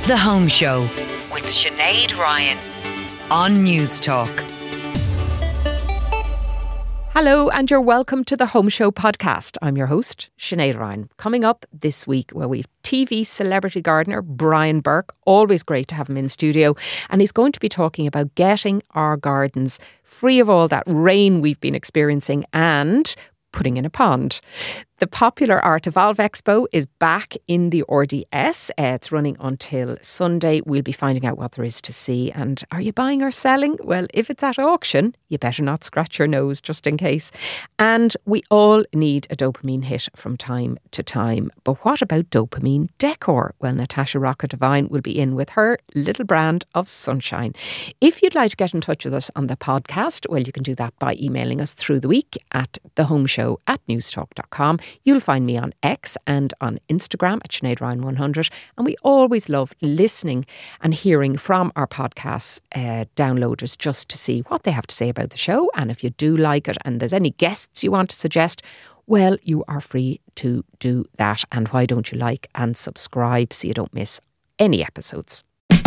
The Home Show with Sinead Ryan on News Talk. Hello and you're welcome to the Home Show podcast. I'm your host, Sinead Ryan. Coming up this week, we've TV celebrity gardener Brian Burke. Always great to have him in studio. And he's going to be talking about getting our gardens free of all that rain we've been experiencing and putting in a pond. The popular Art Evolve Expo is back in the RDS. It's running until Sunday. We'll be finding out what there is to see. And are you buying or selling? Well, if it's at auction, you better not scratch your nose just in case. And we all need a dopamine hit from time to time. But what about dopamine decor? Well, Natasha Rocca Devine will be in with her little brand of sunshine. If you'd like to get in touch with us on the podcast, well, you can do that by emailing us through the week at thehomeshow@newstalk.com. You'll find me on X and on Instagram at Sinead Ryan 100. And we always love listening and hearing from our podcast downloaders just to see what they have to say about the show. And if you do like it and there's any guests you want to suggest, well, you are free to do that. And why don't you like and subscribe so you don't miss any episodes?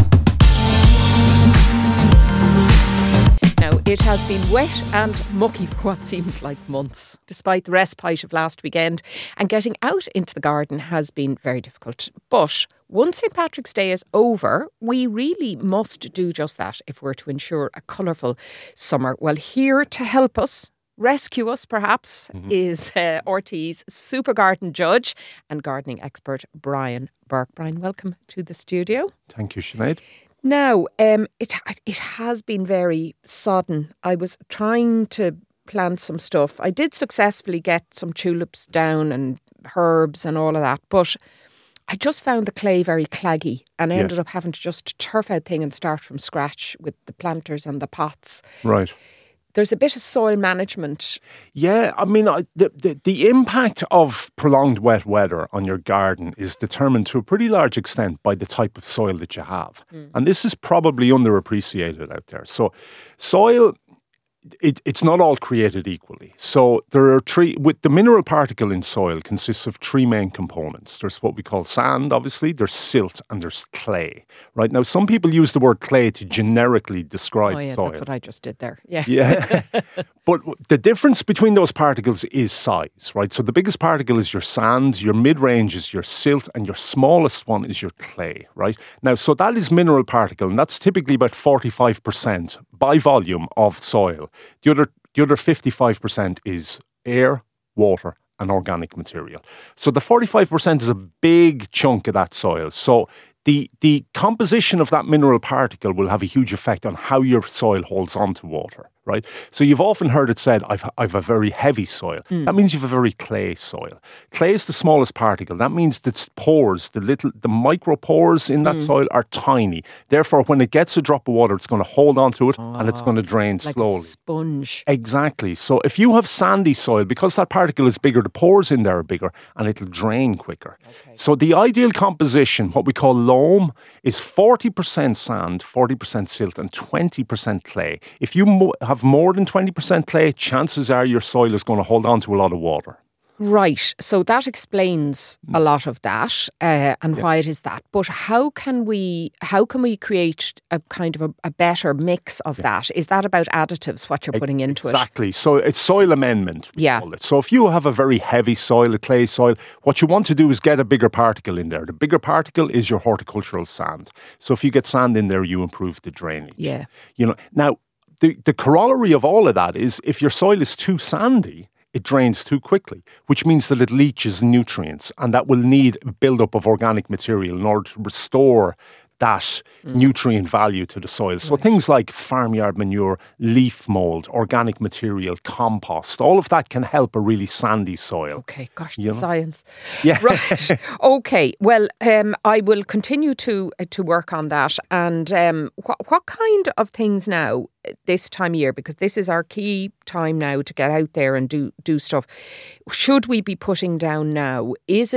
Now, it has been wet and mucky for what seems like months, despite the respite of last weekend, and getting out into the garden has been very difficult. But once St. Patrick's Day is over, we really must do just that if we're to ensure a colourful summer. Well, here to help us, rescue us perhaps, is RT's super garden judge and gardening expert, Brian Burke. Brian, welcome to the studio. Thank you, Sinead. Now, it has been very sodden. I was trying to plant some stuff. I did successfully get some tulips down and herbs and all of that, but I just found the clay very claggy and I ended up having to just turf out thing and start from scratch with the planters and the pots. Right. There's a bit of soil management. Yeah, I mean, the impact of prolonged wet weather on your garden is determined to a pretty large extent by the type of soil that you have. And this is probably underappreciated out there. So soil, it's not all created equally. So there are the mineral particle in soil consists of three main components. There's what we call sand, obviously, there's silt, and there's clay. Right now, some people use the word clay to generically describe soil. That's what I just did there. Yeah. Yeah. But the difference between those particles is size, right? So the biggest particle is your sand, your mid-range is your silt, and your smallest one is your clay, right? Now, so that is mineral particle, and that's typically about 45% by volume of soil. The other 55% is air, water, and organic material. So the 45% is a big chunk of that soil. So the composition of that mineral particle will have a huge effect on how your soil holds on to water, right? So you've often heard it said, I've a very heavy soil. That means you've a very clay soil. Clay is the smallest particle. That means that pores, the micro pores in that soil are tiny. Therefore, when it gets a drop of water, it's going to hold on to it and it's going to drain slowly. Like a sponge. Exactly. So if you have sandy soil, because that particle is bigger, the pores in there are bigger and it'll drain quicker. Okay. So the ideal composition, what we call loam, is 40% sand, 40% silt and 20% clay. If you have more than 20% clay, chances are your soil is going to hold on to a lot of water. Right. So that explains a lot of that and why it is that. But how can we create a kind of a better mix of that? Is that about additives, what you're putting into it? Exactly. So it's soil amendment, we call it. So if you have a very heavy soil, a clay soil, what you want to do is get a bigger particle in there. The bigger particle is your horticultural sand. So if you get sand in there, you improve the drainage. Yeah. You know, now, the corollary of all of that is if your soil is too sandy, it drains too quickly, which means that it leaches nutrients and that will need a buildup of organic material in order to restore that nutrient value to the soil. So things like farmyard manure, leaf mold, organic material, compost, all of that can help a really sandy soil. Okay, gosh, the science. Yeah. Right. Okay, well, I will continue to work on that. And what kind of things now this time of year, because this is our key time now to get out there and do stuff, should we be putting down now? Is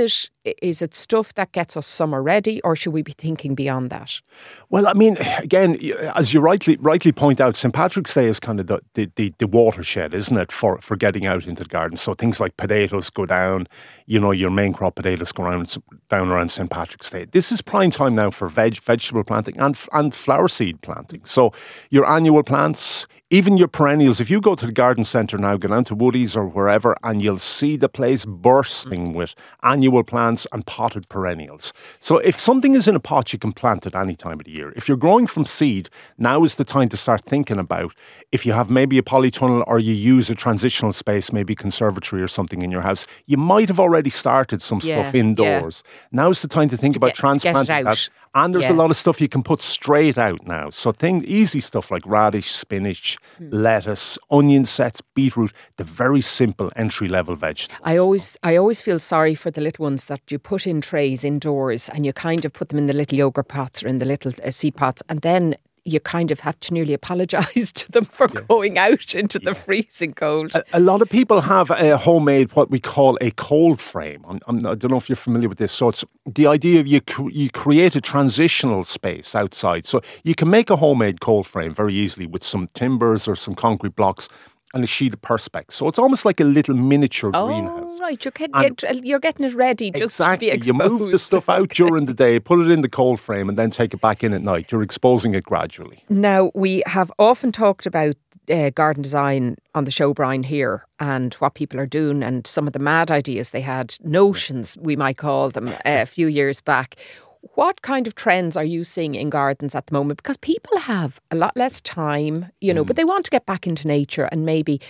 it stuff that gets us summer ready, or should we be thinking beyond that? Well, I mean, again, as you rightly point out, St. Patrick's Day is kind of the watershed, isn't it, for getting out into the garden. So things like potatoes go down, your main crop potatoes go down around St. Patrick's Day. This is prime time now for vegetable planting and flower seed planting. So your annual plants, even your perennials, if you go to the garden centre now, go down to Woodies or wherever, and you'll see the place bursting with annual plants and potted perennials. So if something is in a pot, you can plant it any time of the year. If you're growing from seed, now is the time to start thinking about, if you have maybe a polytunnel or you use a transitional space, maybe conservatory or something in your house, you might have already started some stuff indoors. Yeah. Now's the time to think about transplanting that. And there's a lot of stuff you can put straight out now. So easy stuff like radish, spinach, lettuce, onion sets, beetroot, the very simple entry-level vegetables. I always feel sorry for the little ones that you put in trays indoors and you kind of put them in the little yogurt pots or in the little seed pots, and then you kind of have to nearly apologise to them for going out into the freezing cold. A lot of people have a homemade, what we call a cold frame. I don't know if you're familiar with this. So it's the idea of you create a transitional space outside. So you can make a homemade cold frame very easily with some timbers or some concrete blocks and a sheet of Perspex. So it's almost like a little miniature greenhouse. Oh, right. You're getting it ready just to be exposed. You move the stuff out during the day, put it in the cold frame and then take it back in at night. You're exposing it gradually. Now, we have often talked about garden design on the show, Brian, here, and what people are doing and some of the mad ideas they had, notions we might call them, a few years back. What kind of trends are you seeing in gardens at the moment? Because people have a lot less time, but they want to get back into nature and maybe,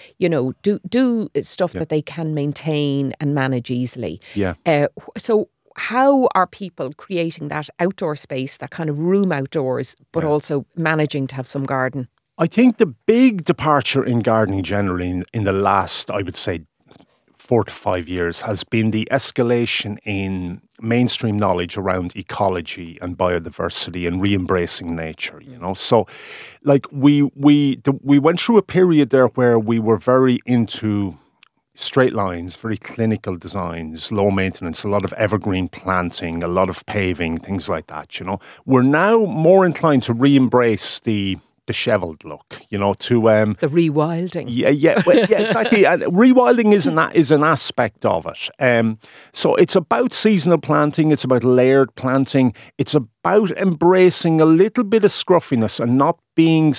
do stuff that they can maintain and manage easily. Yeah. So how are people creating that outdoor space, that kind of room outdoors, but also managing to have some garden? I think the big departure in gardening generally in the last, I would say, 4 to 5 years has been the escalation in mainstream knowledge around ecology and biodiversity and re-embracing nature, So like we went through a period there where we were very into straight lines, very clinical designs, low maintenance, a lot of evergreen planting, a lot of paving, things like that, We're now more inclined to re-embrace the dishevelled look, to the rewilding. Yeah, exactly. And rewilding is an aspect of it. So it's about seasonal planting. It's about layered planting. It's about embracing a little bit of scruffiness and not being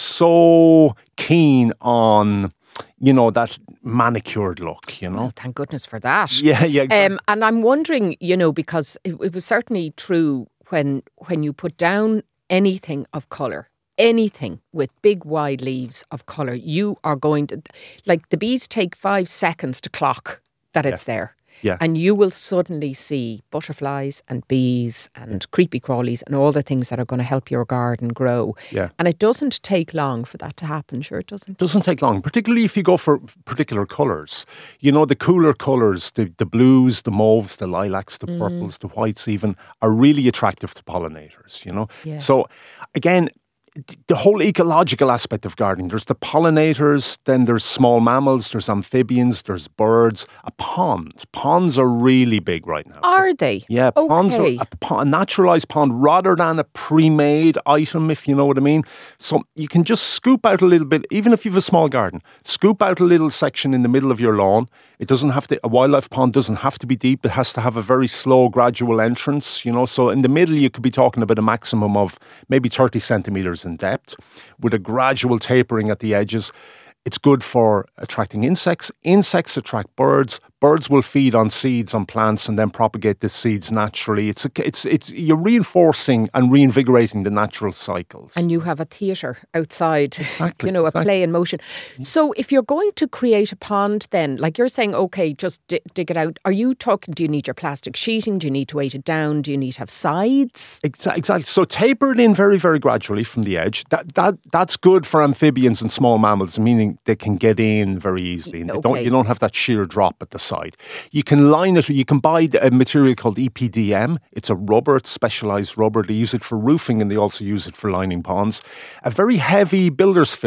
so keen on, that manicured look. Well, thank goodness for that. Yeah. Exactly. And I'm wondering, because it was certainly true when you put down anything of colour. Anything with big wide leaves of colour, you are going to, like, the bees take 5 seconds to clock that it's there. Yeah. And you will suddenly see butterflies and bees and creepy crawlies and all the things that are going to help your garden grow. Yeah. And it doesn't take long for that to happen. Sure, it doesn't. It doesn't take long, particularly if you go for particular colours. The cooler colours, the blues, the mauves, the lilacs, the purples, the whites even, are really attractive to pollinators, Yeah. So, again, the whole ecological aspect of gardening. There's the pollinators, then there's small mammals, there's amphibians, there's birds. A pond. Ponds are really big right now. Are they? Yeah, ponds are a naturalised pond rather than a pre-made item, if you know what I mean. So you can just scoop out a little bit, even if you have a small garden, scoop out a little section in the middle of your lawn. It doesn't have to, a wildlife pond doesn't have to be deep. It has to have a very slow, gradual entrance, So in the middle, you could be talking about a maximum of maybe 30 centimetres in depth with a gradual tapering at the edges. It's good for attracting insects. Insects attract birds. Birds will feed on seeds on plants and then propagate the seeds naturally. It's you're reinforcing and reinvigorating the natural cycles. And you have a theatre outside, exactly, a play in motion. So if you're going to create a pond then, like you're saying, okay, just dig it out. Are you talking, do you need your plastic sheeting? Do you need to weight it down? Do you need to have sides? Exactly. So taper it in very, very gradually from the edge. That's good for amphibians and small mammals, meaning they can get in very easily. And you don't have that sheer drop at the side. You can line it. You can buy a material called EPDM. It's a rubber. It's specialised rubber. They use it for roofing and they also use it for lining ponds. A very heavy builder's film.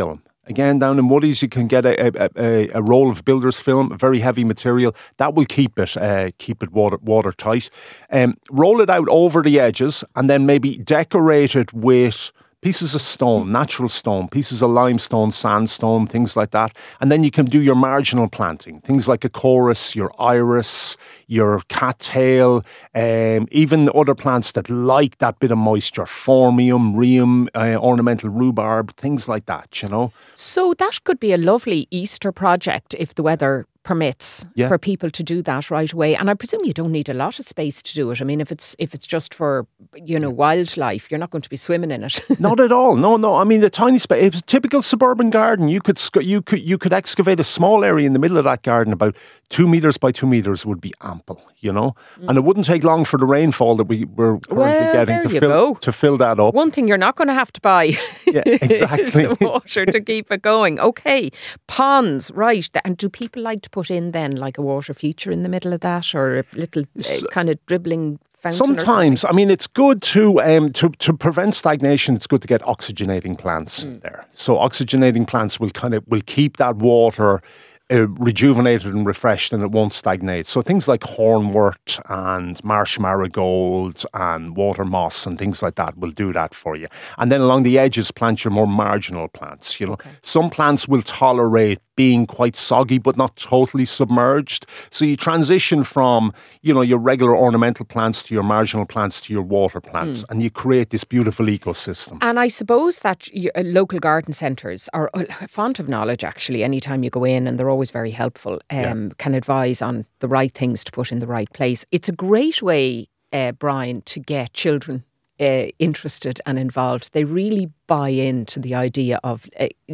Again, down in Woodies, you can get a roll of builder's film, very heavy material. That will keep it watertight. Roll it out over the edges and then maybe decorate it with pieces of stone, natural stone, pieces of limestone, sandstone, things like that. And then you can do your marginal planting, things like a chorus, your iris, your cattail, even other plants that like that bit of moisture, phormium, rheum, ornamental rhubarb, things like that, you know. So that could be a lovely Easter project if the weather permits for people to do that right away. And I presume you don't need a lot of space to do it. I mean, if it's just for, wildlife, you're not going to be swimming in it. Not at all. No. I mean, the tiny space. It's a typical suburban garden. You could excavate a small area in the middle of that garden. About 2 meters by 2 meters would be ample, and it wouldn't take long for the rainfall that we're currently getting to fill that up. One thing you're not going to have to buy exactly. is the water to keep it going. Okay, ponds, right. And do people like to put in then like a water feature in the middle of that, or a little kind of dribbling fountain? Sometimes, I mean, it's good to prevent stagnation. It's good to get oxygenating plants in there. So oxygenating plants will keep that water rejuvenated and refreshed, and it won't stagnate. So things like hornwort and marsh marigold and water moss and things like that will do that for you. And then along the edges, plant your more marginal plants. Okay. Some plants will tolerate being quite soggy but not totally submerged. So you transition from, your regular ornamental plants to your marginal plants to your water plants, and you create this beautiful ecosystem. And I suppose that local garden centres are a font of knowledge, actually. Anytime you go in, and they're always very helpful, can advise on the right things to put in the right place. It's a great way, Brian, to get children interested and involved. They really buy into the idea of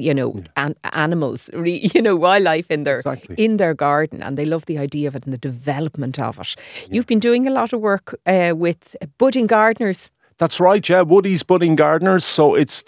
animals, wildlife in their garden, and they love the idea of it and the development of it. You've been doing a lot of work with budding gardeners. That's right, yeah. Woodies Budding Gardeners. So it's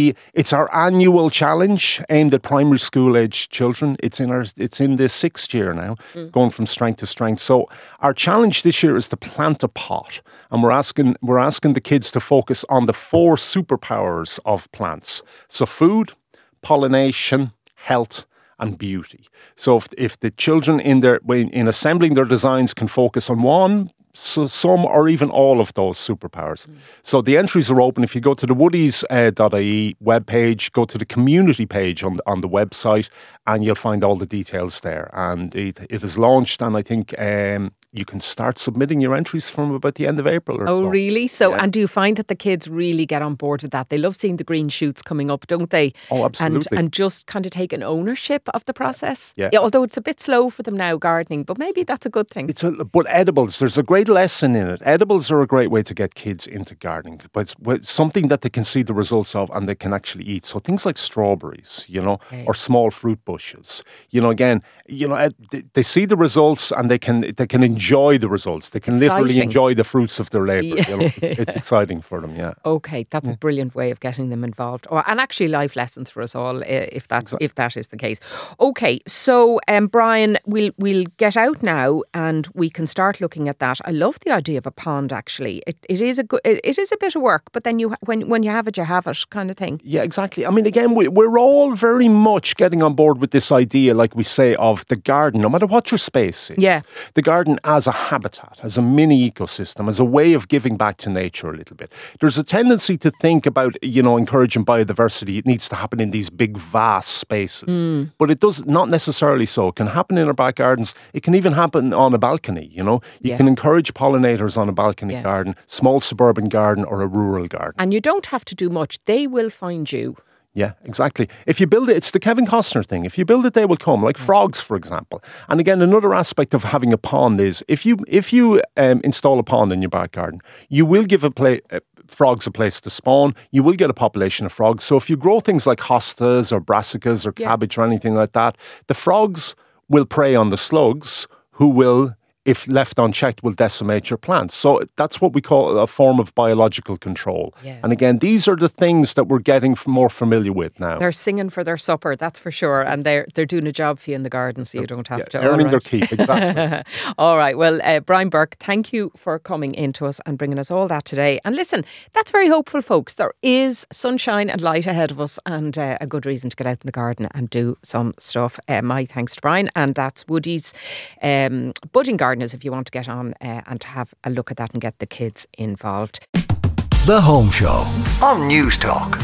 our annual challenge aimed at primary school age children. It's in the 6th year now, going from strength to strength. So our challenge this year is to plant a pot, and we're asking the kids to focus on the 4 superpowers of plants. So food, pollination, health, and beauty. So if the children in assembling their designs can focus on one, so some or even all of those superpowers. So the entries are open. If you go to the woodies.ie webpage, go to the community page on the website, and you'll find all the details there. And it is launched, and I think you can start submitting your entries from about the end of April or so. Oh, really? So, and do you find that the kids really get on board with that? They love seeing the green shoots coming up, don't they? Oh, absolutely. And just kind of taking ownership of the process. Yeah. Although it's a bit slow for them now, gardening, but maybe that's a good thing. But edibles, there's a great lesson in it. Edibles are a great way to get kids into gardening, but it's something that they can see the results of and they can actually eat. So things like strawberries, or small fruit bushes. Again, they see the results and they can enjoy the results. They can literally enjoy the fruits of their labour. Yeah. It's exciting for them, yeah. Okay, that's a brilliant way of getting them involved. And actually life lessons for us all, if that is the case. Okay, so Brian, we'll get out now and we can start looking at that. I love the idea of a pond, actually. It is a bit of work, but then when you have it, you have it kind of thing. Yeah, exactly. I mean, again, we're all very much getting on board with this idea, like we say, of the garden, no matter what your space is. Yeah. The garden as a habitat, as a mini ecosystem, as a way of giving back to nature a little bit. There's a tendency to think about, encouraging biodiversity. It needs to happen in these big, vast spaces. But it does not necessarily so. It can happen in our back gardens. It can even happen on a balcony, You can encourage pollinators on a balcony garden, small suburban garden or a rural garden. And you don't have to do much. They will find you. Yeah, exactly. If you build it, it's the Kevin Costner thing. If you build it, they will come, like frogs, for example. And again, another aspect of having a pond is if you install a pond in your back garden, you will give frogs a place to spawn. You will get a population of frogs. So if you grow things like hostas or brassicas or cabbage or anything like that, the frogs will prey on the slugs who will if left unchecked, will decimate your plants. So that's what we call a form of biological control. Yeah. And again, these are the things that we're getting more familiar with now. They're singing for their supper, that's for sure. And they're doing a job for you in the garden, so you don't have to. Earning their keep, exactly. All right. Well, Brian Burke, thank you for coming into us and bringing us all that today. And listen, that's very hopeful, folks. There is sunshine and light ahead of us, and a good reason to get out in the garden and do some stuff. My thanks to Brian. And that's Woody's Budding Gardeners, if you want to get on and have a look at that and get the kids involved. The Home Show on News Talk.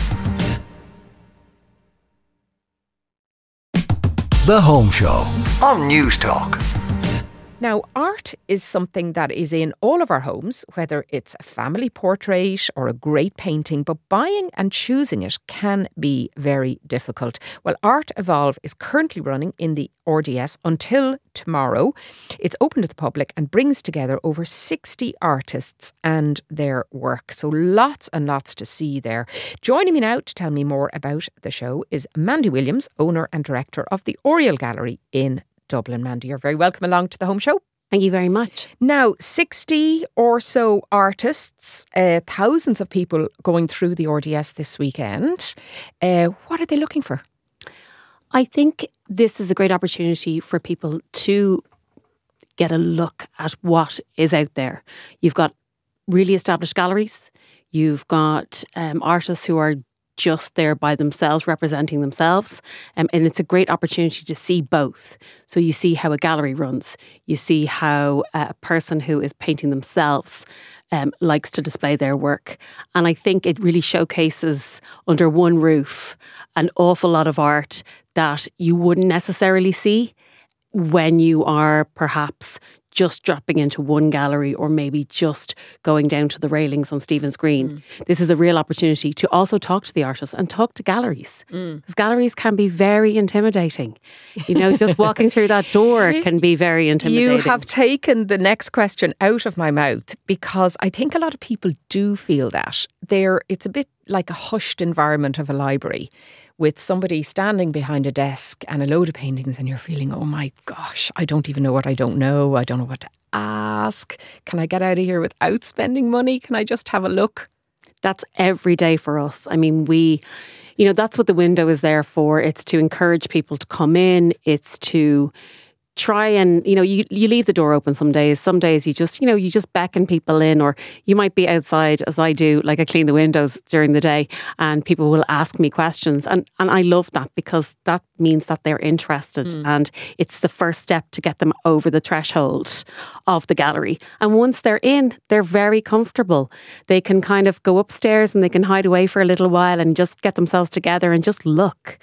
The Home Show on News Talk. Now, art is something that is in all of our homes, whether it's a family portrait or a great painting, but buying and choosing it can be very difficult. Well, Art Evolve is currently running in the RDS until tomorrow. It's open to the public and brings together over 60 artists and their work. So lots and lots to see there. Joining me now to tell me more about the show is Mandy Williams, owner and director of the Oriel Gallery in Dublin. Mandy, you're very welcome along to the Home Show. Thank you very much. Now, 60 or so artists, thousands of people going through the RDS this weekend. What are they looking for? I think this is a great opportunity for people to get a look at what is out there. You've got really established galleries. You've got artists who are just there by themselves, representing themselves. And it's a great opportunity to see both. So you see how a gallery runs. You see how a person who is painting themselves likes to display their work. And I think it really showcases under one roof an awful lot of art that you wouldn't necessarily see when you are perhaps just dropping into one gallery or maybe just going down to the railings on Stephen's Green. This is a real opportunity to also talk to the artists and talk to galleries. Because galleries can be very intimidating. You know, just walking through that door can be very intimidating. You have taken the next question out of my mouth, because I think a lot of people do feel that. It's a bit like a hushed environment of a library, with somebody standing behind a desk and a load of paintings, and you're feeling, oh my gosh, I don't even know what I don't know. I don't know what to ask. Can I get out of here without spending money? Can I just have a look? That's every day for us. I mean, that's what the window is there for. It's to encourage people to come in. It's to try and, you leave the door open some days. Some days you just beckon people in, or you might be outside, as I do, like I clean the windows during the day, and people will ask me questions. And I love that, because that means that they're interested, and it's the first step to get them over the threshold of the gallery. And once they're in, they're very comfortable. They can kind of go upstairs and they can hide away for a little while and just get themselves together and just look.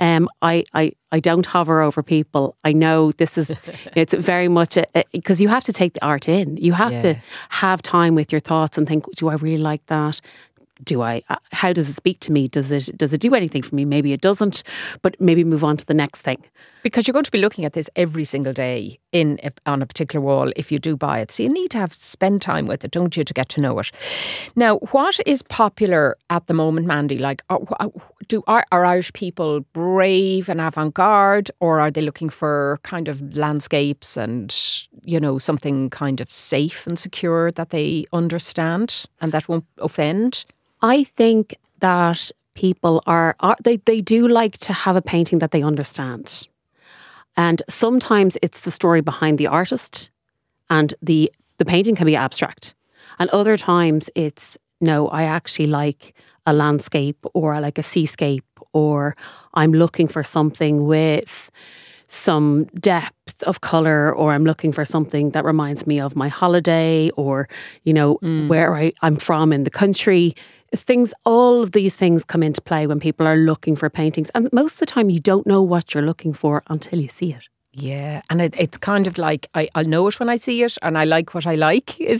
I don't hover over people. I know this is, it's very much, because you have to take the art in. You have to have time with your thoughts and think, do I really like that? How does it speak to me? Does it do anything for me? Maybe it doesn't, but maybe move on to the next thing. Because you're going to be looking at this every single day on a particular wall if you do buy it. So you need to spend time with it, don't you, to get to know it. Now, what is popular at the moment, Mandy? Like, are Irish people brave and avant-garde, or are they looking for kind of landscapes and, something kind of safe and secure that they understand and that won't offend? I think that people they do like to have a painting that they understand. And sometimes it's the story behind the artist, and the painting can be abstract. And other times it's, no, I actually like a landscape, or I like a seascape, or I'm looking for something with some depth of colour, or I'm looking for something that reminds me of my holiday, or, where I'm from in the country. All of these things come into play when people are looking for paintings. And most of the time you don't know what you're looking for until you see it. Yeah, and it's kind of like, I'll know it when I see it, and I like what I like. Is that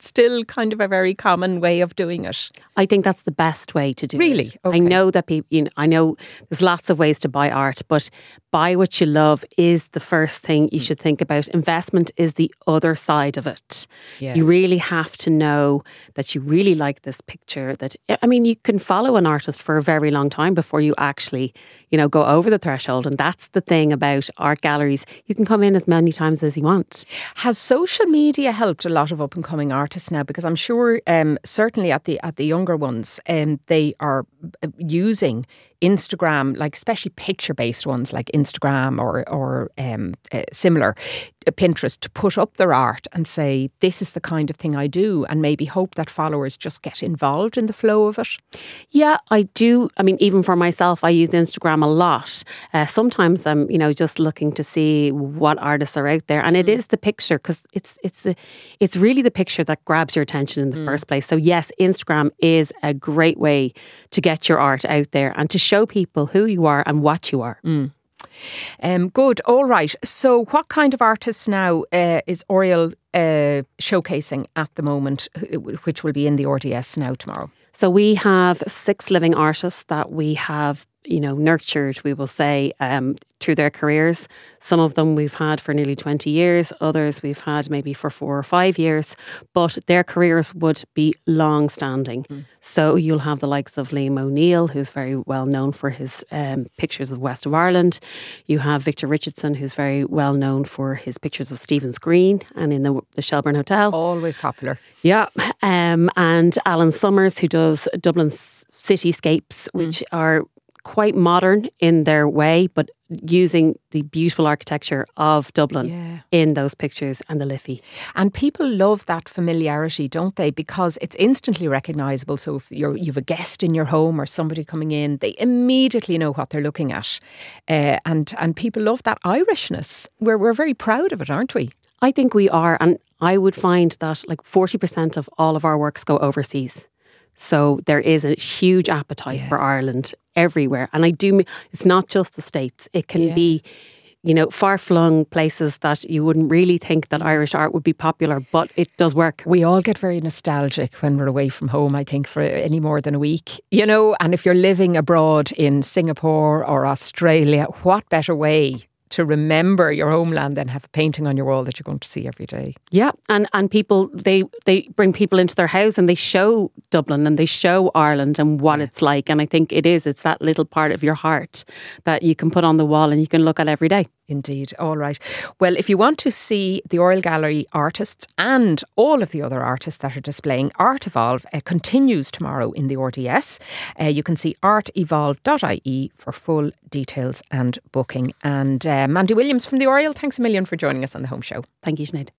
still kind of a very common way of doing it? I think that's the best way to do Really? it. Okay. I know that people, I know there's lots of ways to buy art, but buy what you love is the first thing you should think about. Investment is the other side of it. Yeah. You really have to know that you really like this picture. You can follow an artist for a very long time before you actually, go over the threshold. And that's the thing about art galleries. You can come in as many times as you want. Has social media helped a lot of up and coming artists now? Because I'm sure, certainly at the younger ones, they are using Instagram, like especially picture-based ones like Instagram or similar, Pinterest, to put up their art and say, this is the kind of thing I do, and maybe hope that followers just get involved in the flow of it. Yeah, I do. I mean, even for myself, I use Instagram a lot. Sometimes I'm, just looking to see what artists are out there, and it is the picture, because it's really the picture that grabs your attention in the first place. So yes, Instagram is a great way to get your art out there and to show people who you are and what you are. Good. All right. So what kind of artists now is Oriel showcasing at the moment, which will be in the RDS now tomorrow? So we have 6 living artists that we have, nurtured, we will say, through their careers. Some of them we've had for nearly 20 years, others we've had maybe for 4 or 5 years, but their careers would be long-standing. So you'll have the likes of Liam O'Neill, who's very well known for his pictures of West of Ireland. You have Victor Richardson, who's very well known for his pictures of Stephen's Green and in the Shelbourne Hotel. Always popular. Yeah. And Alan Summers, who does Dublin cityscapes, which are quite modern in their way, but using the beautiful architecture of Dublin in those pictures and the Liffey. And people love that familiarity, don't they? Because it's instantly recognisable. So if you've a guest in your home or somebody coming in, they immediately know what they're looking at. And people love that Irishness. We're very proud of it, aren't we? I think we are. And I would find that like 40% of all of our works go overseas. So there is a huge appetite for Ireland everywhere. And it's not just the States. It can be, far-flung places that you wouldn't really think that Irish art would be popular, but it does work. We all get very nostalgic when we're away from home, I think, for any more than a week. And if you're living abroad in Singapore or Australia, what better way to remember your homeland than have a painting on your wall that you're going to see every day. Yeah, and people, they bring people into their house and they show Dublin and they show Ireland and what it's like. And I think it's that little part of your heart that you can put on the wall and you can look at every day. Indeed. All right. Well, if you want to see the Oriel Gallery artists and all of the other artists that are displaying, Art Evolve continues tomorrow in the RDS. You can see artevolve.ie for full details and booking. And Mandy Williams from the Oriel, thanks a million for joining us on the Home Show. Thank you, Sinead.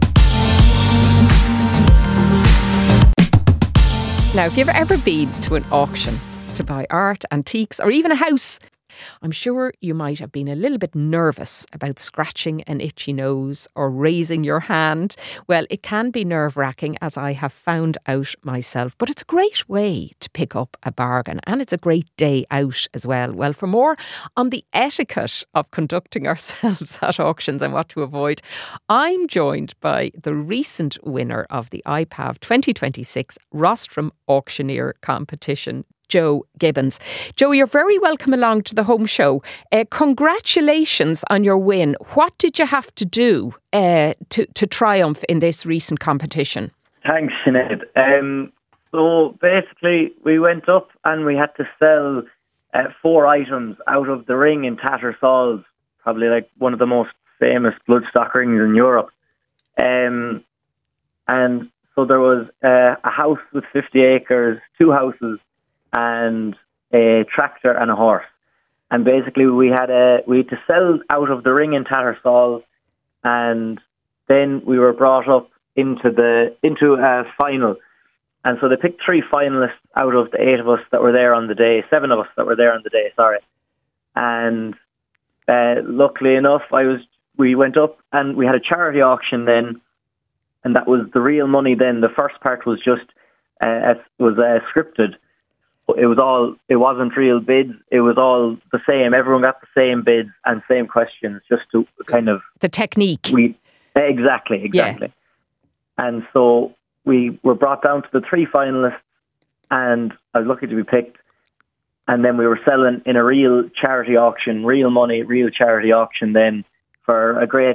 Now, if you've ever been to an auction to buy art, antiques, or even a house, I'm sure you might have been a little bit nervous about scratching an itchy nose or raising your hand. Well, it can be nerve-wracking, as I have found out myself, but it's a great way to pick up a bargain, and it's a great day out as well. Well, for more on the etiquette of conducting ourselves at auctions and what to avoid, I'm joined by the recent winner of the IPAV 2026 Rostrum Auctioneer Competition, Joe Gibbons. Joe, you're very welcome along to the Home Show. Congratulations on your win. What did you have to do to triumph in this recent competition? Thanks, Sinead. So basically, we went up and we had to sell 4 items out of the ring in Tattersall's, probably like one of the most famous bloodstock rings in Europe. And so there was a house with 50 acres, 2 houses, and a tractor and a horse. And basically we had to sell out of the ring in Tattersall, and then we were brought up into a final. And so they picked 3 finalists out of the 8 of us that were there on the day, 7 of us that were there on the day, sorry. And luckily enough, we went up and we had a charity auction then, and that was the real money then. The first part was just scripted. It wasn't real bids. It was all the same. Everyone got the same bids and same questions, just to kind of the technique. Exactly. Yeah. And so we were brought down to the 3 finalists, and I was lucky to be picked. And then we were selling in a real charity auction, real money, real charity auction. Then for a great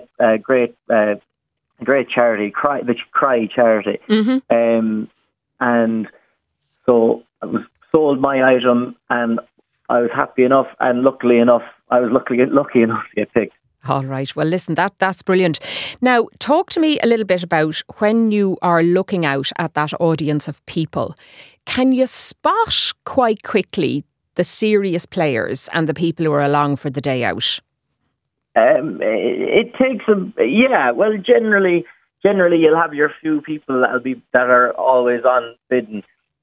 charity, the Cry charity. And so I was sold my item, and I was happy enough, and lucky enough to get picked. All right. Well, listen, that's brilliant. Now, talk to me a little bit about when you are looking out at that audience of people. Can you spot quite quickly the serious players and the people who are along for the day out? It takes well, generally you'll have your few people that are always on bidding.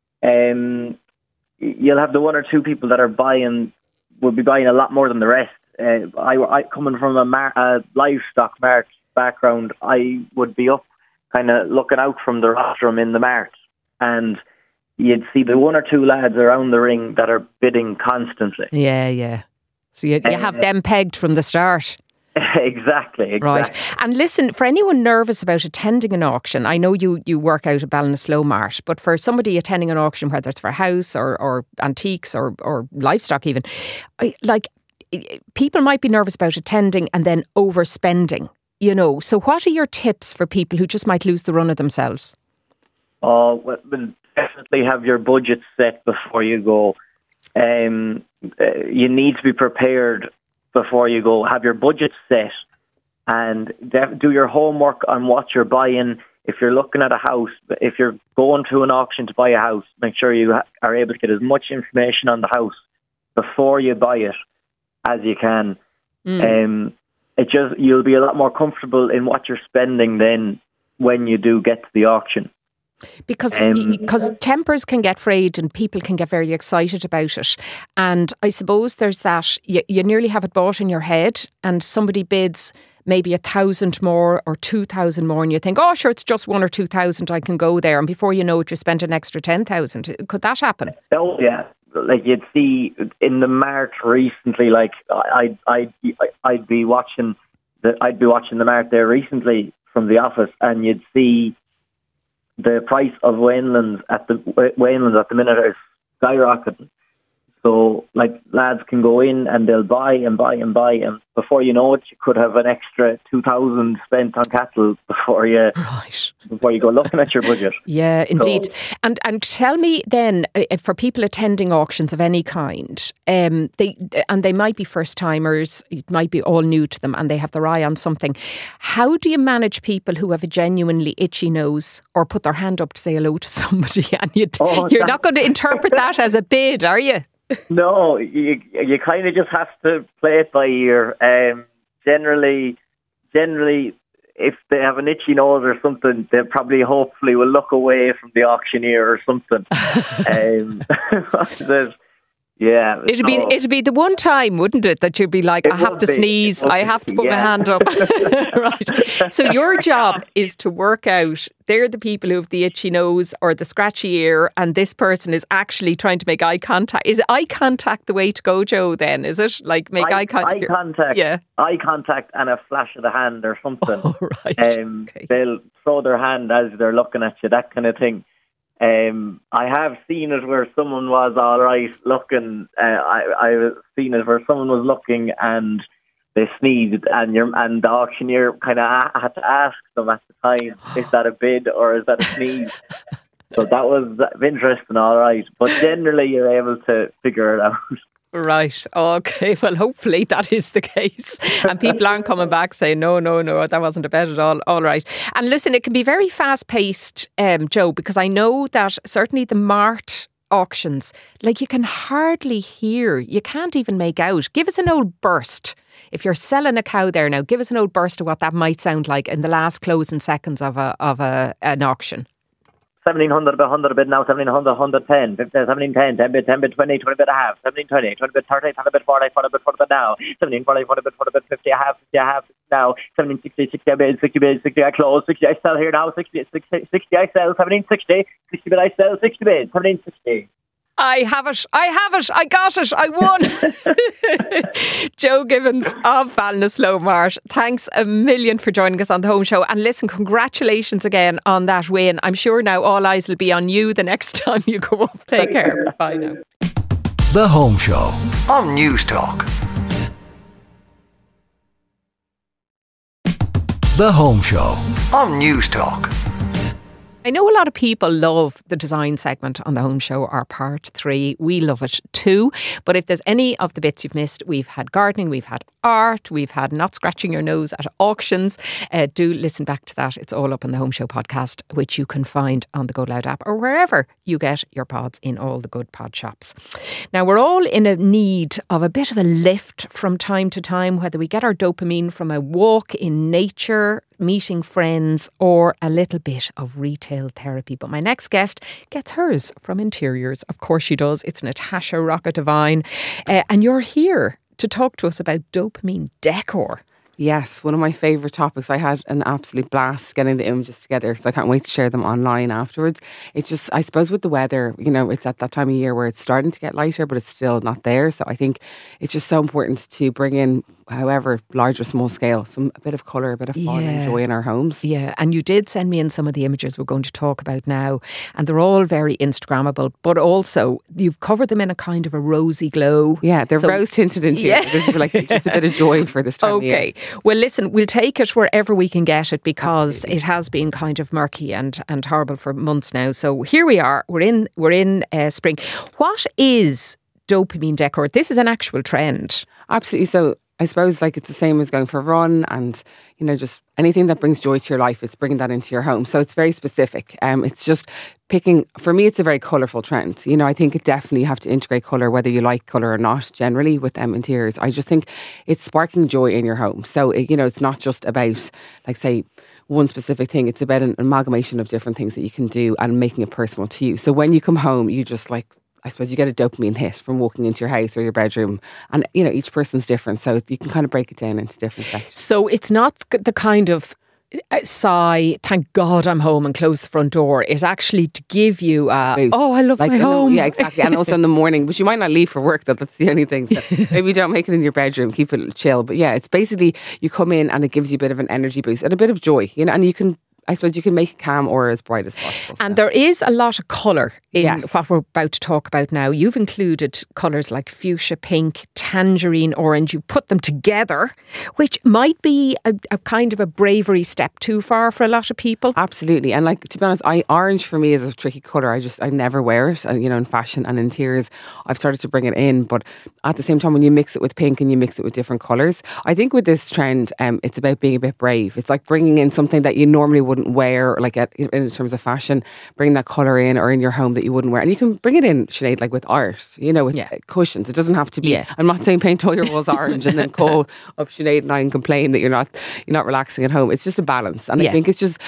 You'll have the 1 or 2 people that will be buying a lot more than the rest. I coming from a livestock mart background, I would be up kind of looking out from the rostrum in the mart, and you'd see the 1 or 2 lads around the ring that are bidding constantly. Yeah. So you have them pegged from the start. Exactly. Right. And listen, for anyone nervous about attending an auction, I know you work out at Ballinasloe, but for somebody attending an auction, whether it's for a house or antiques or livestock even, people might be nervous about attending and then overspending, So what are your tips for people who just might lose the run of themselves? Oh, well, definitely have your budget set before you go. You need to be prepared before you go. Have your budget set and do your homework on what you're buying. If you're looking at a house, if you're going to an auction to buy a house, make sure you are able to get as much information on the house before you buy it as you can. You'll be a lot more comfortable in what you're spending then when you do get to the auction. Because tempers can get frayed and people can get very excited about it. And I suppose there's that, you nearly have it bought in your head and somebody bids maybe 1,000 more or 2,000 more and you think, oh sure, it's just 1,000 or 2,000, I can go there. And before you know it, you spent an extra 10,000. Could that happen? Oh yeah. Like you'd see in the mart recently, like I'd be watching the mart there recently from the office, and you'd see the price of Wainlands at the minute is skyrocketing. So, like, lads can go in and they'll buy and buy and buy, and before you know it, you could have an extra 2,000 spent on cattle before you go looking at your budget. Yeah, indeed. So, and tell me then, for people attending auctions of any kind, they might be first timers, it might be all new to them, and they have their eye on something. How do you manage people who have a genuinely itchy nose or put their hand up to say hello to somebody, and you're not going to interpret that as a bid, are you? No, you kind of just have to play it by ear. Generally, if they have an itchy nose or something, they probably hopefully will look away from the auctioneer or something. Yeah, it'd be the one time, wouldn't it, that you'd be like, I have to sneeze, I have to put my hand up. Right. So your job is to work out, they're the people who have the itchy nose or the scratchy ear, and this person is actually trying to make eye contact. Is eye contact the way to go, Joe, then? Is it? Like make eye contact? Eye contact, yeah. Eye contact and a flash of the hand or something. Oh, right. Okay. They'll throw their hand as they're looking at you, that kind of thing. I have seen it where someone was all right looking. I've seen it where someone was looking and they sneezed, and the auctioneer kind of had to ask them at the time, is that a bid or is that a sneeze? So that was interesting, all right. But generally, you're able to figure it out. Right. Okay. Well, hopefully that is the case. And people aren't coming back saying, no, that wasn't a bet at all. All right. And listen, it can be very fast paced, Joe, because I know that certainly the mart auctions, like you can hardly hear, you can't even make out. Give us an old burst. If you're selling a cow there now, give us an old burst of what that might sound like in the last closing seconds of an auction. 1,700 bid, 100 bid now, 1,700, 110, 1710, 10 bid, 10 bid, 20, 20 bid a half, 1720, 20 bid, 30, 20 bid, 40, 40 bid, 40 bid now, 1740, 40 bid, 40 bid, 50 a half, 50 a half now, 1760, 60 I bid, 60 bid, 60 I close, 60 I sell here now, 60 I sell, 1760, 60 bid I sell, 60 bid, 1760. I have it. I got it. I won. Joe Gibbons of Ballinasloe thanks a million for joining us on the Home Show. And listen, congratulations again on that win. I'm sure now all eyes will be on you the next time you go up. Take care. Bye now. The Home Show on News Talk. The Home Show on News Talk. I know a lot of people love the design segment on the Home Show, our part 3. We love it too. But if there's any of the bits you've missed, we've had gardening, we've had art, we've had not scratching your nose at auctions. Do listen back to that. It's all up on the Home Show podcast, which you can find on the Go Loud app or wherever you get your pods in all the good pod shops. Now, we're all in a need of a bit of a lift from time to time, whether we get our dopamine from a walk in nature, meeting friends, or a little bit of retail therapy. But my next guest gets hers from interiors. Of course she does. It's Natasha Rocket-Devine. And you're here to talk to us about dopamine decor. Yes, one of my favourite topics. I had an absolute blast getting the images together, so I can't wait to share them online afterwards. It's just, I suppose with the weather, it's at that time of year where it's starting to get lighter, but it's still not there. So I think it's just so important to bring in, however large or small scale, a bit of colour, a bit of fun and joy in our homes. Yeah, and you did send me in some of the images we're going to talk about now, and they're all very Instagrammable, but also you've covered them in a kind of a rosy glow. Yeah, they're rose tinted interiors. Yeah. Like just a bit of joy for this time of year. Okay. Well, listen, we'll take it wherever we can get it, because it has been kind of murky and horrible for months now. So here we are. We're in spring. What is dopamine decor? This is an actual trend. Absolutely. So I suppose it's the same as going for a run and, just anything that brings joy to your life, it's bringing that into your home. So it's very specific. It's just picking, for me, it's a very colourful trend. I think it definitely, you have to integrate colour, whether you like colour or not, generally with interiors. I just think it's sparking joy in your home. So, it's not just about, say, one specific thing. It's about an amalgamation of different things that you can do and making it personal to you. So when you come home, you just I suppose you get a dopamine hit from walking into your house or your bedroom. And, each person's different. So you can kind of break it down into different sections. So it's not the kind of sigh, thank God I'm home, and close the front door. It's actually to give you I love my home. Yeah, exactly. And also in the morning, but you might not leave for work, though. That's the only thing. So maybe don't make it in your bedroom, keep it chill. But yeah, it's basically you come in and it gives you a bit of an energy boost and a bit of joy, and you can, I suppose you can make it calm or as bright as possible. And there is a lot of colour in what we're about to talk about now. You've included colours like fuchsia pink, tangerine orange. You put them together, which might be a kind of a bravery step too far for a lot of people. Absolutely. And to be honest, orange for me is a tricky colour. I never wear it. And, in fashion and interiors, I've started to bring it in. But at the same time, when you mix it with pink and you mix it with different colours, I think with this trend, it's about being a bit brave. It's like bringing in something that you normally wouldn't wear, in terms of fashion, bring that colour in or in your home that you wouldn't wear. And you can bring it in, Sinead, with art, with cushions. It doesn't have to be, I'm not saying paint all your walls orange and then call up Sinead and I and complain that you're not relaxing at home. It's just a balance. And I think it's just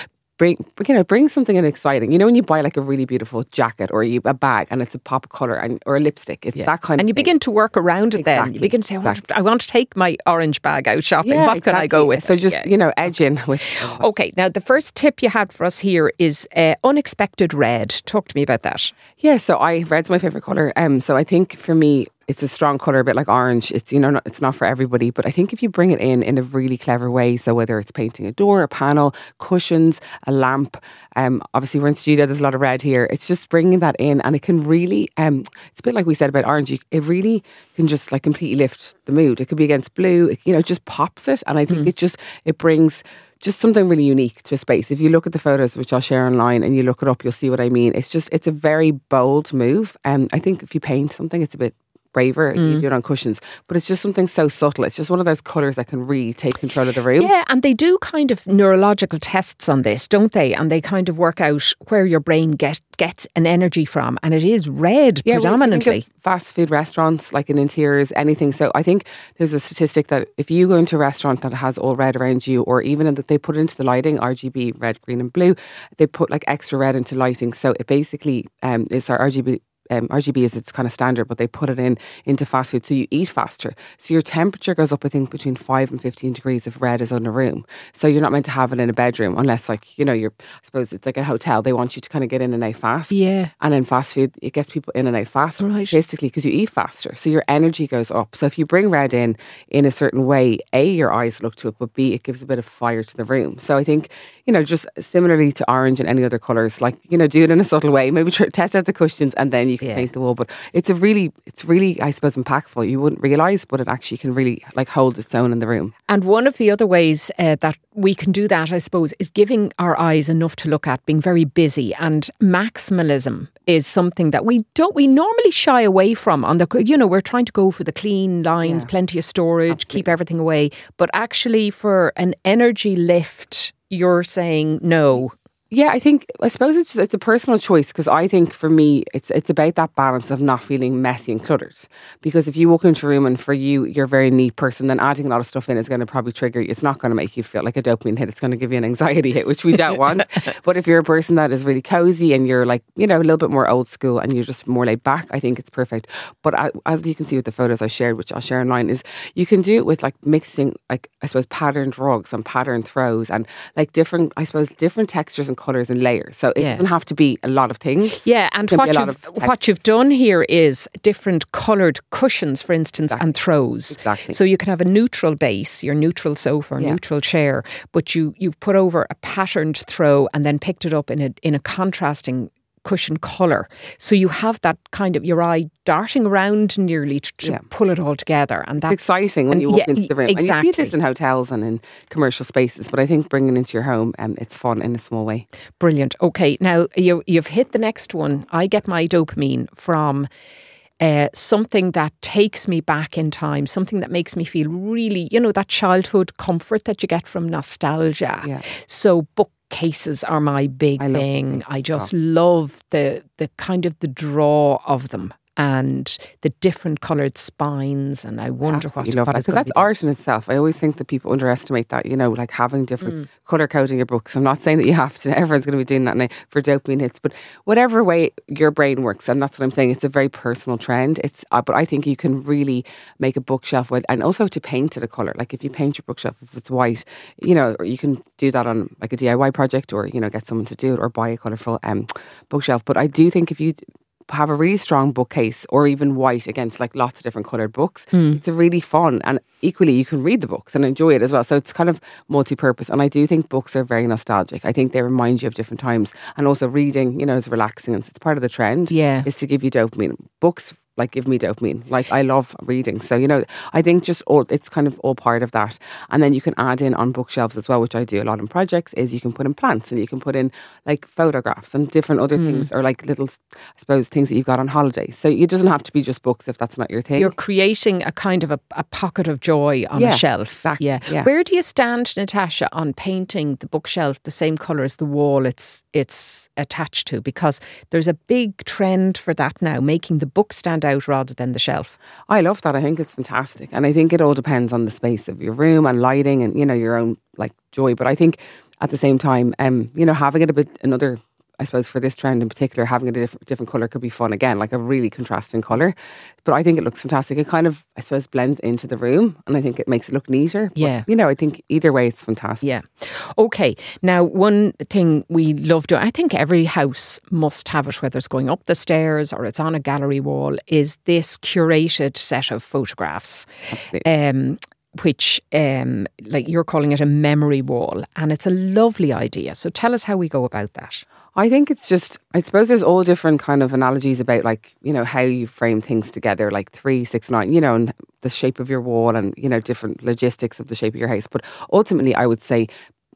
bring something in exciting. When you buy a really beautiful jacket or a bag and it's a pop of colour or a lipstick, it's that kind of thing. And you begin to work around it then. You begin to say, I want to take my orange bag out shopping. What can I go with? So just, edge in with. Okay, now the first tip you had for us here is unexpected red. Talk to me about that. Yeah, so red's my favourite colour. So I think for me, it's a strong colour, a bit like orange. It's it's not for everybody, but I think if you bring it in a really clever way, so whether it's painting a door, a panel, cushions, a lamp, obviously we're in studio, there's a lot of red here. It's just bringing that in, and it can really, it's a bit like we said about orange. It really can just completely lift the mood. It could be against blue. It just pops it, and I think it brings just something really unique to a space. If you look at the photos, which I'll share online, and you look it up, you'll see what I mean. It's a very bold move. I think if you paint something, it's a bit braver. You do it on cushions, but it's just something so subtle. It's just one of those colours that can really take control of the room. Yeah, and they do kind of neurological tests on this, don't they? And they kind of work out where your brain gets an energy from, and it is red predominantly. Well, fast food restaurants, like in interiors, anything. So I think there's a statistic that if you go into a restaurant that has all red around you, or even that they put it into the lighting, RGB, red, green and blue, they put extra red into lighting. So it basically is our RGB RGB is its kind of standard, but they put it into fast food, so you eat faster. So your temperature goes up, I think, between 5 and 15 degrees if red is in a room. So you're not meant to have it in a bedroom unless, like, you know, I suppose it's like a hotel. They want you to kind of get in and out fast. Yeah. And in fast food, it gets people in and out faster, Right. statistically, because you eat faster. So your energy goes up. So if you bring red in a certain way, A, your eyes look to it, but B, it gives a bit of fire to the room. So I think, you know, just similarly to orange and any other colours, like, you know, do it in a subtle way. Maybe test out the cushions and then you can paint the wall. But it's really, I suppose, impactful. You wouldn't realise, but it actually can really like hold its own in the room. And one of the other ways that we can do that, I suppose, is giving our eyes enough to look at, being very busy. And maximalism is something that we normally shy away from. We're trying to go for the clean lines, plenty of storage, keep everything away. But actually, for an energy lift, you're saying no. Yeah, I suppose it's a personal choice, because I think for me it's about that balance of not feeling messy and cluttered. Because if you walk into a room and for you're a very neat person, then adding a lot of stuff in is going to probably trigger you. It's not going to make you feel like a dopamine hit. It's going to give you an anxiety hit, which we don't want. But if you're a person that is really cozy and you're like, you know, a little bit more old school and you're just more laid back, I think it's perfect. But as you can see with the photos I shared, which I'll share online, is you can do it with like mixing, like, I suppose, patterned rugs and patterned throws and like different textures and colours and layers. So it doesn't have to be a lot of things. Yeah, and what you've done here is different coloured cushions, for instance, and throws. Exactly. So you can have a neutral base, your neutral sofa, or neutral chair, but you've put over a patterned throw and then picked it up in a contrasting cushion colour. So you have that kind of your eye darting around nearly to pull it all together. And that's it's exciting when you walk into the room. Exactly. And you see this in hotels and in commercial spaces, but I think bringing it into your home, it's fun in a small way. Brilliant. Okay, now you've hit the next one. I get my dopamine from something that takes me back in time, something that makes me feel really, you know, that childhood comfort that you get from nostalgia. Yeah. So bookcases are my big thing. I just love the kind of the draw of them and the different coloured spines, and I wonder what it's because that's art in itself. I always think that people underestimate that, you know, like having different colour coding your books. I'm not saying that you have to, everyone's going to be doing that now for dopamine hits, but whatever way your brain works, and that's what I'm saying, it's a very personal trend. But I think you can really make a bookshelf with, and also to paint it a colour. Like if you paint your bookshelf, if it's white, you know, or you can do that on like a DIY project, or, you know, get someone to do it, or buy a colourful bookshelf. But I do think if you have a really strong bookcase, or even white against like lots of different coloured books, it's a really fun, and equally you can read the books and enjoy it as well. So it's kind of multi-purpose, and I do think books are very nostalgic. I think they remind you of different times, and also reading, you know, is relaxing, and it's part of the trend is to give you dopamine. Books like give me dopamine. Like I love reading. So, you know, I think it's kind of all part of that. And then you can add in on bookshelves as well, which I do a lot in projects, is you can put in plants, and you can put in like photographs and different other things, or like little, I suppose, things that you've got on holiday. So it doesn't have to be just books if that's not your thing. You're creating a kind of a pocket of joy on a shelf. Exactly. Yeah. Where do you stand, Natasha, on painting the bookshelf the same colour as the wall it's attached to? Because there's a big trend for that now, making the book stand out rather than the shelf. I love that. I think it's fantastic. And I think it all depends on the space of your room and lighting and, you know, your own like joy. But I think at the same time, you know, having it a bit another, I suppose for this trend in particular, having it a different colour could be fun again, like a really contrasting colour. But I think it looks fantastic. It kind of, I suppose, blends into the room, and I think it makes it look neater. But, you know, I think either way it's fantastic. Yeah. Okay. Now, one thing we love doing, I think every house must have it, whether it's going up the stairs or it's on a gallery wall, is this curated set of photographs. Absolutely. Which, like you're calling it a memory wall, and it's a lovely idea. So tell us how we go about that. I think it's just, I suppose there's all different kind of analogies about like, you know, how you frame things together, like 3, 6, 9, you know, and the shape of your wall and, you know, different logistics of the shape of your house. But ultimately, I would say,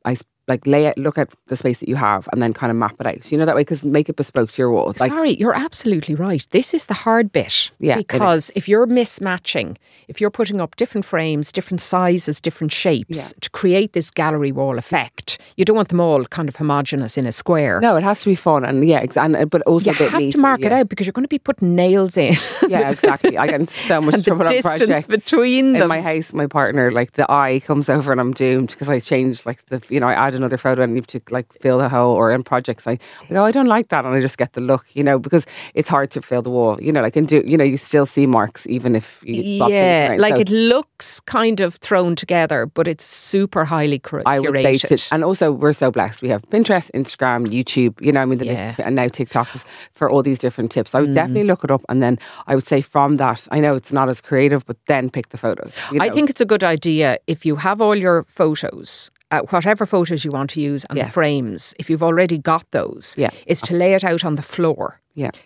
look at the space that you have and then kind of map it out. You know, that way, because make it bespoke to your wall. Like, sorry, you're absolutely right. This is the hard bit. Yeah, because if you're mismatching, if you're putting up different frames, different sizes, different shapes to create this gallery wall effect, you don't want them all kind of homogenous in a square. No, it has to be fun, and but also you have to mark it out, because you're going to be putting nails in. Yeah, exactly. I get in so much trouble on projects. The distance between them. In my house, my partner, like the eye comes over and I'm doomed because I changed like I added another photo and you have to like fill the hole, or in projects I go, I don't like that, and I just get the look, because it's hard to fill the wall, like, and do, you still see marks even if you swap things around. Like it looks kind of thrown together, but it's super highly curated. I would say and also we're so blessed. We have Pinterest, Instagram, YouTube, the list, and now TikTok is for all these different tips. I would definitely look it up, and then I would say from that, I know it's not as creative, but then pick the photos. I think it's a good idea if you have all your photos, whatever photos you want to use, and the frames, if you've already got those, is to lay it out on the floor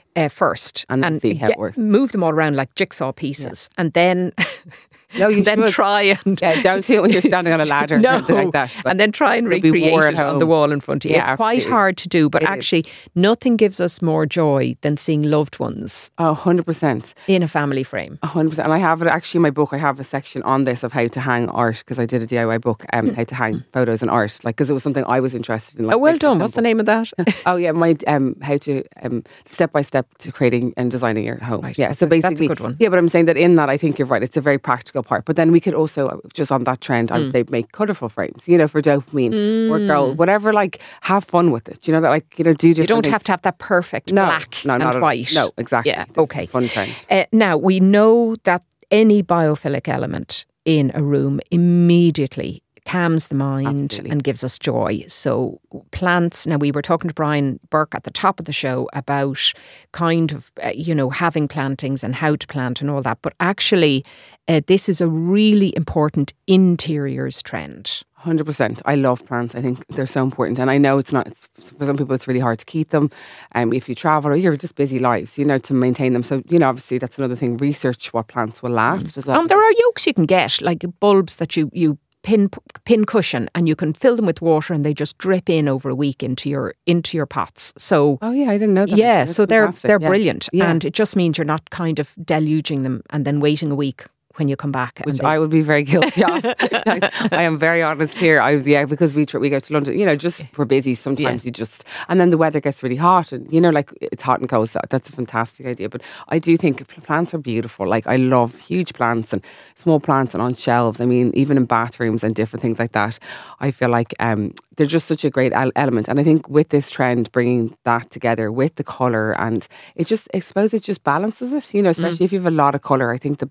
first and see how it works. Move them all around like jigsaw pieces, and then... No, you then try and... don't do it when you're standing on a ladder or anything like that. And then try and recreate it on the wall in front of you. It's quite hard to do, but actually nothing gives us more joy than seeing loved ones 100%. in a family frame. 100%. And I have it actually in my book, I have a section on this of how to hang art, because I did a DIY book, how to hang photos and art, like, because it was something I was interested in. Like, well done. What's the name of that? My how to step-by-step to creating and designing your home. Right. So basically, that's a good one. Yeah, but I'm saying that in that, I think you're right. It's a very practical part. But then we could also, just on that trend, I would say make colourful frames, for dopamine or gold, whatever, like, have fun with it. Do different You don't things. have to have that perfect black and white. No, exactly. Yeah, It's okay. a fun trend. Now, we know that any biophilic element in a room immediately calms the mind Absolutely. and gives us joy. So plants, now we were talking to Brian Burke at the top of the show about kind of, having plantings and how to plant and all that. But actually, this is a really important interiors trend. 100%. I love plants. I think they're so important. And I know for some people it's really hard to keep them. If you travel or you're just busy lives, to maintain them. So, obviously that's another thing. Research what plants will last as well. And there are yolks you can get, like bulbs that you pin cushion, and you can fill them with water and they just drip in over a week into your pots. So I didn't know that. Yeah, That's so they're fantastic. brilliant. Yeah. And it just means you're not kind of deluging them and then waiting a week when you come back. Which I would be very guilty of. I am very honest here. Because we go to London, just we're busy. Sometimes you just, and then the weather gets really hot, and like it's hot and cold. So that's a fantastic idea. But I do think plants are beautiful. Like, I love huge plants and small plants and on shelves. I mean, even in bathrooms and different things like that. I feel like they're just such a great element. And I think with this trend, bringing that together with the colour, and I suppose it just balances it. Especially if you have a lot of colour. I think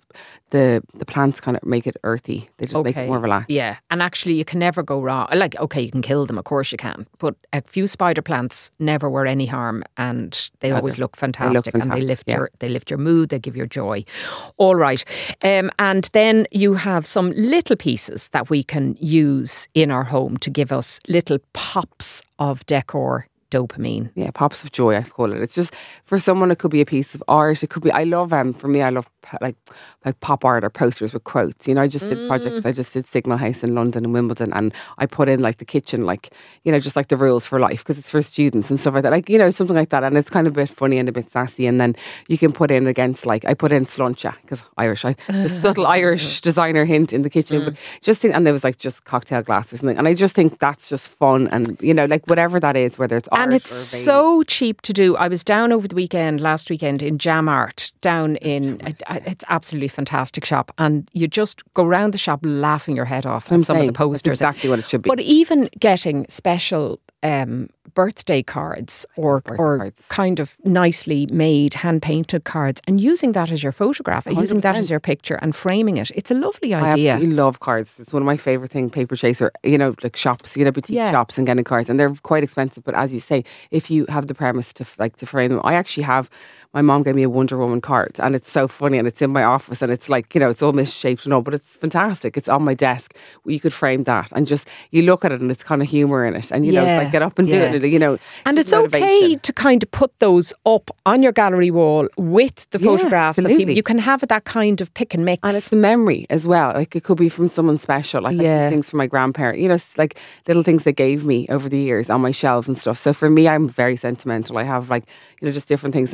the plants kind of make it earthy. They just make it more relaxed. Yeah, and actually you can never go wrong. Like, okay, you can kill them, of course you can, but a few spider plants never were any harm, and they always look fantastic, and they lift your mood, they give you joy. All right, and then you have some little pieces that we can use in our home to give us little pops of decor. Dopamine. Yeah, pops of joy, I call it. It's just, for someone, it could be a piece of art. It could be, I love, for me, I love like pop art or posters with quotes. I just did projects. I just did Signal House in London and Wimbledon, and I put in like the kitchen, like, just like the rules for life, because it's for students and stuff like that. Like, something like that. And it's kind of a bit funny and a bit sassy. And then you can put in against, like, I put in sláinte, because Irish, the subtle Irish designer hint in the kitchen. But and there was like just cocktail glass or something. And I just think that's just fun. And, like whatever that is, whether it's art. And it's so cheap to do. I was down over the last weekend in Jam Art, down in, it's absolutely fantastic shop. And you just go around the shop laughing your head off at some of the posters. That's exactly what it should be. But even getting special birthday cards or cards. Kind of nicely made hand-painted cards, and using that as your photograph, and using that as your picture and framing it. It's a lovely idea. I absolutely love cards. It's one of my favourite things, paper chaser, like shops, boutique shops and getting cards. And they're quite expensive. But as you say, if you have the premise to frame them, I actually have, my mom gave me a Wonder Woman card, and it's so funny, and it's in my office, and it's like, it's all misshaped and all, but it's fantastic. It's on my desk. You could frame that, and just, you look at it and it's kind of humour in it, and it's like, get up and do it, And it's okay to kind of put those up on your gallery wall with the photographs of people. You can have that kind of pick and mix. And it's a memory as well. Like, it could be from someone special, like things from my grandparent, like little things they gave me over the years on my shelves and stuff. So for me, I'm very sentimental. I have like, just different things that my granny would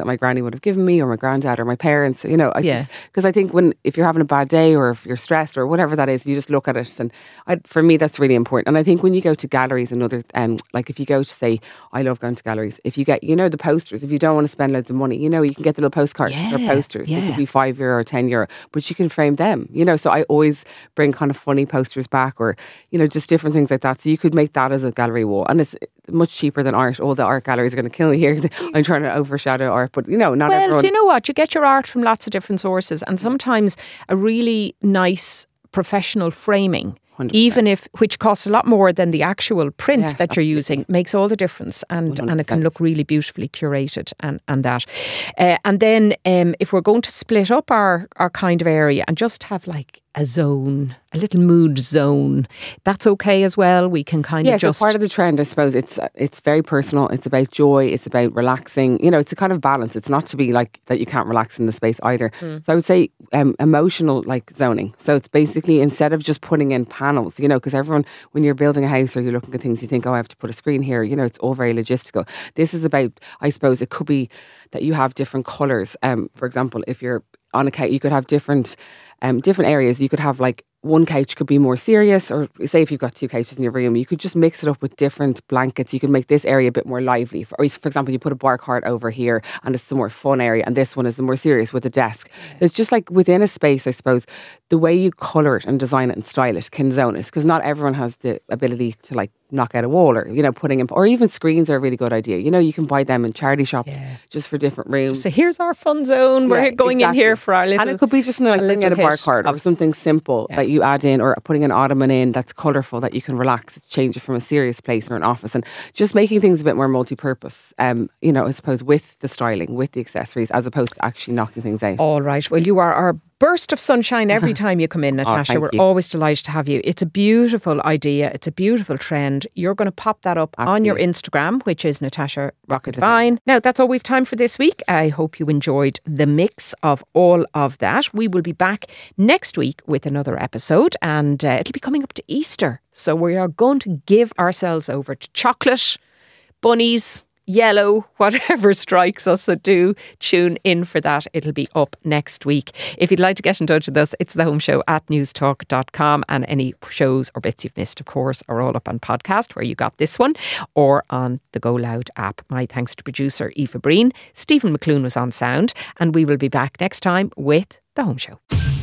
would have given me, or my granddad or my parents, you know. Yeah. Because I think if you're having a bad day or if you're stressed or whatever that is, you just look at it. And for me, that's really important. And I think when you go to galleries and other, like if you go to, say, I love going to galleries, if you get, you know, the posters, if you don't want to spend loads of money, you know, you can get the little postcards or posters. They could be €5 or €10, but you can frame them, you know. So I always bring kind of funny posters back, or, you know, just different things like that. So you could make that as a gallery wall, and it's much cheaper than art. All the art galleries are going to kill me here. I'm trying to overshadow art, but, you know, not everyone. Well, do you know what? You get your art from lots of different sources, and sometimes a really nice professional framing, 100%. even which costs a lot more than the actual print that you're using, makes all the difference, and it can look really beautifully curated and that. And then if we're going to split up our kind of area and just have like a zone, a little mood zone, that's okay as well. We can kind of just... so part of the trend, I suppose, it's very personal. It's about joy. It's about relaxing. You know, it's a kind of balance. It's not to be like that you can't relax in the space either. So I would say emotional like zoning. So it's basically, instead of just putting in panels, you know, because everyone, when you're building a house or you're looking at things, you think, oh, I have to put a screen here. You know, it's all very logistical. This is about, I suppose, it could be that you have different colours. For example, if you're on a couch, you could have different areas. You could have like one couch could be more serious, or say if you've got two couches in your room, you could just mix it up with different blankets. You could make this area a bit more lively. Or for example, you put a bar cart over here and it's the more fun area, and this one is the more serious with a desk. It's just like within a space, I suppose, the way you colour it and design it and style it can zone it, because not everyone has the ability to like knock out a wall, or, you know, putting in, or even screens are a really good idea. You know, you can buy them in charity shops just for different rooms. So here's our fun zone. We're going in here for our little... And it could be just like putting in a bar cart or something simple that you add in, or putting an ottoman in that's colourful that you can relax, change it from a serious place or an office, and just making things a bit more multi-purpose, you know, I suppose, with the styling, with the accessories, as opposed to actually knocking things out. All right. Well, you are our burst of sunshine every time you come in, Natasha. We're always delighted to have you. It's a beautiful idea. It's a beautiful trend. You're going to pop that up on your Instagram, which is Natasha Rocket Divine. Now, that's all we've time for this week. I hope you enjoyed the mix of all of that. We will be back next week with another episode, and it'll be coming up to Easter. So we are going to give ourselves over to chocolate, bunnies, yellow, whatever strikes us. So do tune in for that. It'll be up next week. If you'd like to get in touch with us, it's The Home Show at newstalk.com, and any shows or bits you've missed, of course, are all up on podcast where you got this one, or on the Go Loud app. My thanks to producer Aoife Breen. Stephen McClune was on sound, and we will be back next time with The Home Show.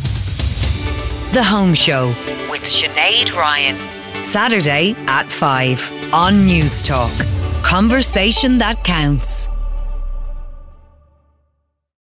The Home Show with Sinead Ryan. Saturday at 5 on Newstalk. Conversation that counts.